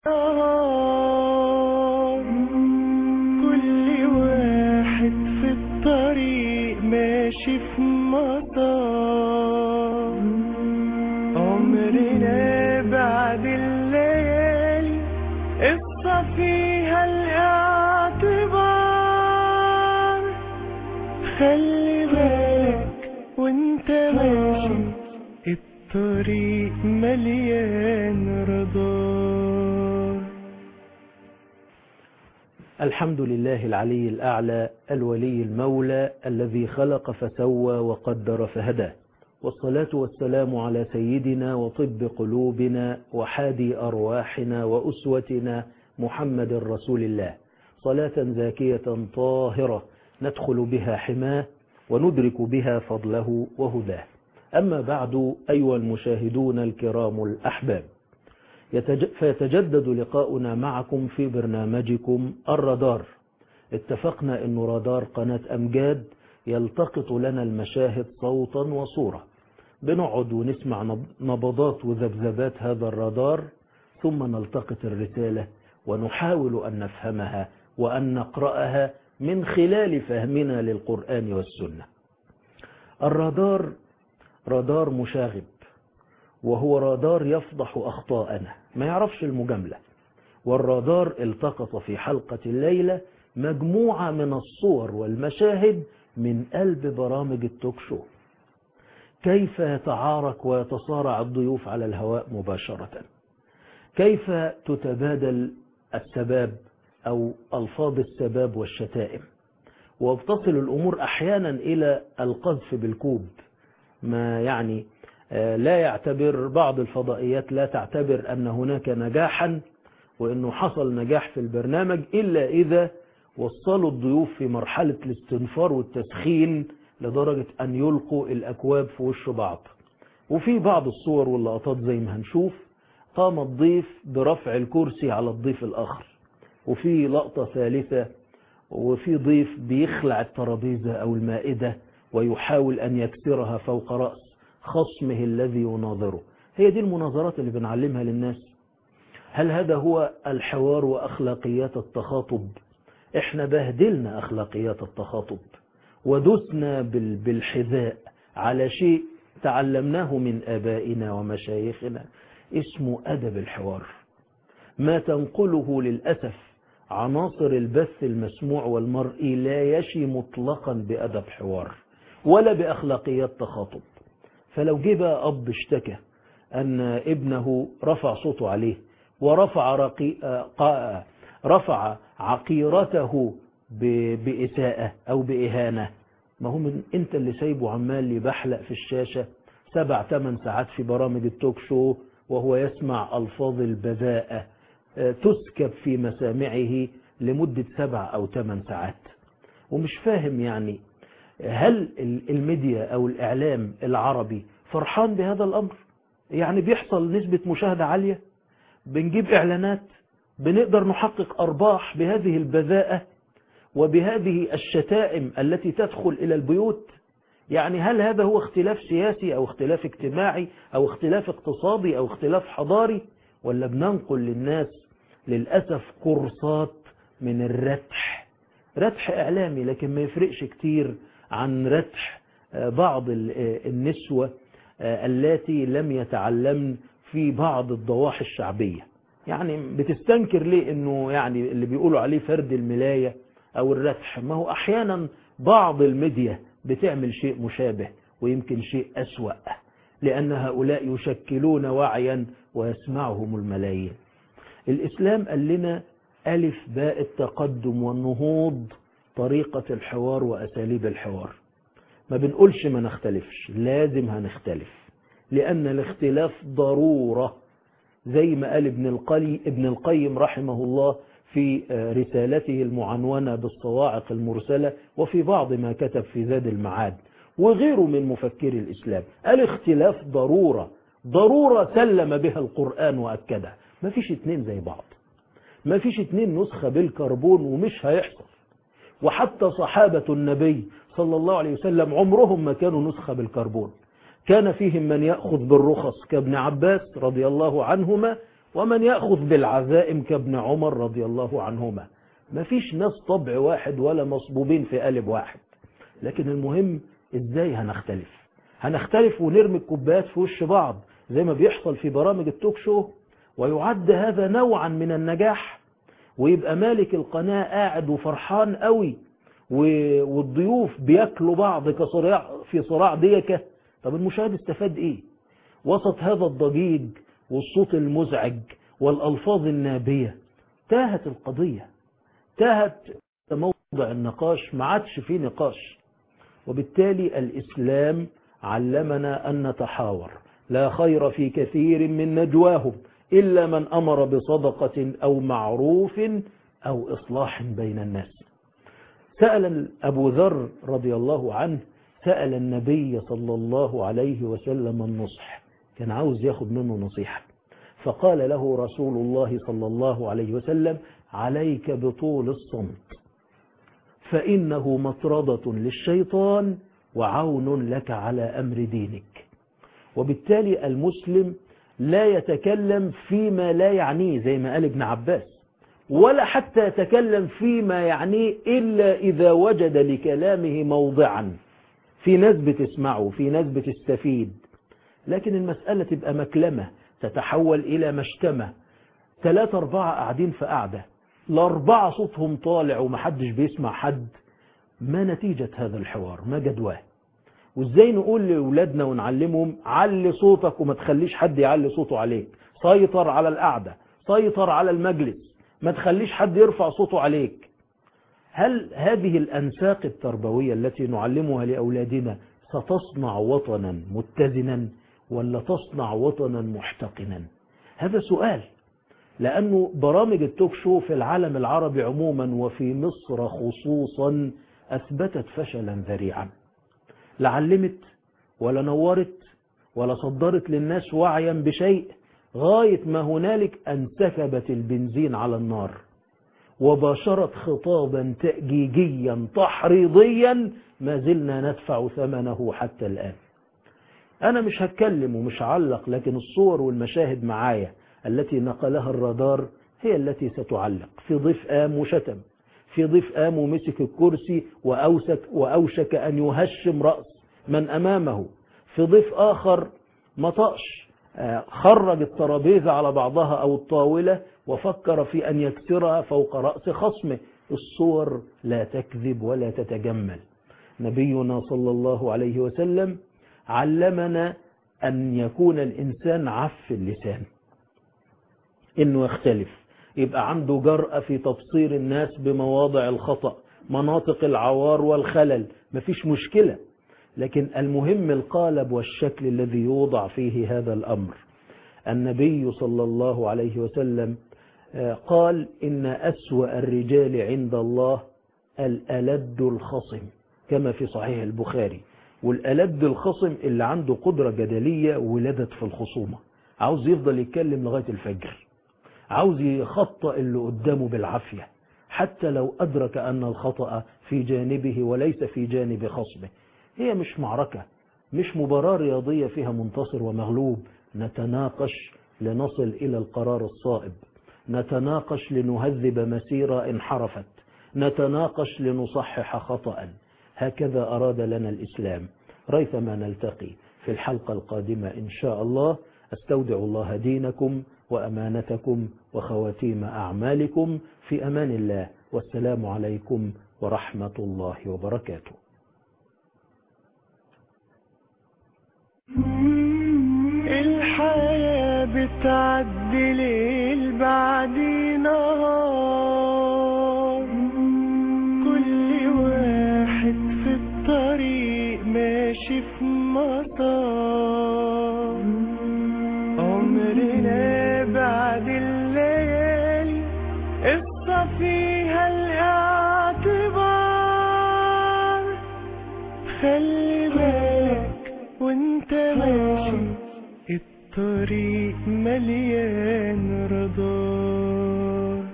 كل واحد في الطريق ماشي في مطار، عمرنا بعد الليالي قصة فيها الاعتبار. خلي بالك وانت ماشي الطريق مليان رادار. الحمد لله العلي الأعلى الولي المولى الذي خلق فسوى وقدر فهدى، والصلاة والسلام على سيدنا وطب قلوبنا وحادي أرواحنا وأسوتنا محمد رسول الله، صلاة زاكية طاهرة ندخل بها حماه وندرك بها فضله وهداه. أما بعد، أيها المشاهدون الكرام الأحباب، فيتجدد لقاؤنا معكم في برنامجكم الرادار. اتفقنا أن رادار قناة أمجاد يلتقط لنا المشاهد صوتا وصورة، بنقعد ونسمع نبضات وذبذبات هذا الرادار، ثم نلتقط الرسالة ونحاول أن نفهمها وأن نقرأها من خلال فهمنا للقرآن والسنة. الرادار رادار مشاغب، وهو رادار يفضح أخطاءنا، ما يعرفش المجاملة. والرادار التقط في حلقة الليلة مجموعة من الصور والمشاهد من قلب برامج التوك شو، كيف يتعارك ويتصارع الضيوف على الهواء مباشرة، كيف تتبادل السباب أو ألفاظ السباب والشتائم، وبتصل الأمور أحيانا إلى القذف بالكوب. ما يعني لا يعتبر بعض الفضائيات لا تعتبر أن هناك نجاحا وأنه حصل نجاح في البرنامج إلا إذا وصلوا الضيوف في مرحلة الاستنفار والتسخين لدرجة أن يلقوا الأكواب في وش بعض. وفي بعض الصور واللقطات زي ما هنشوف قام الضيف برفع الكرسي على الضيف الآخر، وفي لقطة ثالثة وفي ضيف بيخلع الترابيزة أو المائدة ويحاول أن يكسرها فوق رأس خصمه الذي يناظره. هي دي المناظرات اللي بنعلمها للناس؟ هل هذا هو الحوار وأخلاقيات التخاطب؟ احنا بهدلنا أخلاقيات التخاطب ودسنا بالحذاء على شيء تعلمناه من آبائنا ومشايخنا اسمه أدب الحوار. ما تنقله للأسف عناصر البث المسموع والمرئي لا يشي مطلقا بأدب حوار ولا بأخلاقيات تخاطب. فلو جه بقى أب اشتكى أن ابنه رفع صوته عليه رفع عقيرته بإساءة أو بإهانة، ما هو من أنت اللي سايبه عمال يبحلق في الشاشة 7-8 ساعات في برامج التوك شو وهو يسمع ألفاظ البذاءة تسكب في مسامعه لمدة 7 أو 8 ساعات، ومش فاهم يعني هل الميديا أو الإعلام العربي فرحان بهذا الأمر؟ يعني بيحصل نسبة مشاهدة عالية، بنجيب إعلانات، بنقدر نحقق أرباح بهذه البذاءة وبهذه الشتائم التي تدخل إلى البيوت. يعني هل هذا هو اختلاف سياسي أو اختلاف اجتماعي أو اختلاف اقتصادي أو اختلاف حضاري، ولا بننقل للناس للأسف كورسات من الرتح، رتح إعلامي لكن ما يفرقش كتير عن رتح بعض النسوة التي لم يتعلمن في بعض الضواحي الشعبية. يعني بتستنكر ليه انه يعني اللي بيقولوا عليه فرد الملاية او الرتح؟ ما هو احيانا بعض الميديا بتعمل شيء مشابه ويمكن شيء أسوأ، لأن هؤلاء يشكلون وعيا ويسمعهم الملايين. الإسلام قال لنا ألف باء التقدم والنهوض طريقة الحوار وأساليب الحوار. ما بنقولش ما نختلفش، لازم هنختلف، لأن الاختلاف ضرورة، زي ما قال ابن القيم رحمه الله في رسالته المعنونة بالصواعق المرسلة وفي بعض ما كتب في زاد المعاد وغيره من مفكري الإسلام. الاختلاف ضرورة، ضرورة سلم بها القرآن وأكدها. ما فيش اتنين زي بعض، ما فيش اتنين نسخة بالكربون، ومش هيحصل. وحتى صحابة النبي صلى الله عليه وسلم عمرهم ما كانوا نسخة بالكربون، كان فيهم من يأخذ بالرخص كابن عباس رضي الله عنهما، ومن يأخذ بالعزائم كابن عمر رضي الله عنهما. ما فيش ناس طبع واحد ولا مصبوبين في قالب واحد، لكن المهم ازاي هنختلف ونرمي الكوبايات في وش بعض زي ما بيحصل في برامج التوك شو، ويعد هذا نوعا من النجاح، ويبقى مالك القناة قاعد وفرحان قوي والضيوف بياكلوا بعض كصراع في صراع ديكة. طب المشاهد استفاد ايه وسط هذا الضجيج والصوت المزعج والألفاظ النابية؟ تاهت القضية، تاهت موضع النقاش، ما عادش فيه نقاش. وبالتالي الإسلام علمنا أن نتحاور. لا خير في كثير من نجواهم إلا من أمر بصدقة أو معروف أو إصلاح بين الناس. سأل أبو ذر رضي الله عنه، سأل النبي صلى الله عليه وسلم النصح، كان عاوز ياخد منه نصيحة، فقال له رسول الله صلى الله عليه وسلم: عليك بطول الصمت، فإنه مطردة للشيطان وعون لك على أمر دينك. وبالتالي المسلم لا يتكلم فيما لا يعنيه زي ما قال ابن عباس، ولا حتى يتكلم فيما يعنيه إلا إذا وجد لكلامه موضعا، في ناس بتسمعه، في ناس بتستفيد. لكن المسألة تبقى مكلمة تتحول إلى مشتمة، 3 4 قاعدين في قاعدة، ال4 صوتهم طالع ومحدش بيسمع حد. ما نتيجة هذا الحوار؟ ما جدواه؟ وازاي نقول لأولادنا ونعلمهم علي صوتك وما تخليش حد يعلي صوته عليك، سيطر على القعدة، سيطر على المجلس، ما تخليش حد يرفع صوته عليك؟ هل هذه الأنساق التربوية التي نعلمها لأولادنا ستصنع وطنا متزنا ولا تصنع وطنا محتقنا؟ هذا سؤال، لأنه برامج التوك شو في العالم العربي عموما وفي مصر خصوصا أثبتت فشلا ذريعا، لا علمت ولا نورت ولا صدرت للناس وعيا بشيء، غاية ما هنالك أن سكبت البنزين على النار وباشرت خطابا تأجيجيا تحريضيا ما زلنا ندفع ثمنه حتى الآن. أنا مش هتكلم ومش هعلق، لكن الصور والمشاهد معايا التي نقلها الرادار هي التي ستعلق. في ضيف قام وشتم، في ضيف قام ومسك الكرسي وأوشك أن يهشم رأس من أمامه، في ضيف آخر مطأش، خرج الترابيزة على بعضها أو الطاولة وفكر في أن يكسرها فوق رأس خصمه. الصور لا تكذب ولا تتجمل. نبينا صلى الله عليه وسلم علمنا أن يكون الإنسان عف اللسان، إنه يختلف، يبقى عنده جرأة في تبصير الناس بمواضع الخطأ، مناطق العوار والخلل، مفيش مشكلة. لكن المهم القالب والشكل الذي يوضع فيه هذا الأمر. النبي صلى الله عليه وسلم قال: إن أسوأ الرجال عند الله الألد الخصم، كما في صحيح البخاري. والألد الخصم اللي عنده قدرة جدلية ولدت في الخصومة، عاوز يفضل يتكلم لغاية الفجر، عاوز يخطأ اللي قدامه بالعافية حتى لو أدرك أن الخطأ في جانبه وليس في جانب خصمه. هي مش معركة، مش مباراة رياضية فيها منتصر ومغلوب. نتناقش لنصل إلى القرار الصائب، نتناقش لنهذب مسيرة انحرفت، نتناقش لنصحح خطأ. هكذا أراد لنا الإسلام. ريثما نلتقي في الحلقة القادمة إن شاء الله. أستودع الله دينكم وأمانتكم وخواتيم أعمالكم في أمان الله، والسلام عليكم ورحمة الله وبركاته. الحياة بتعدي ليل بعد نهار، كل واحد في الطريق ماشي في مسار، عمرنا بعد الليالي قصة فيها الاعتبار. خلي بالك وانت ماشي، الطريق مليان رضا.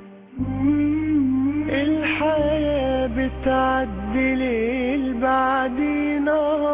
الحياة بتعدي ليل بعد نهار.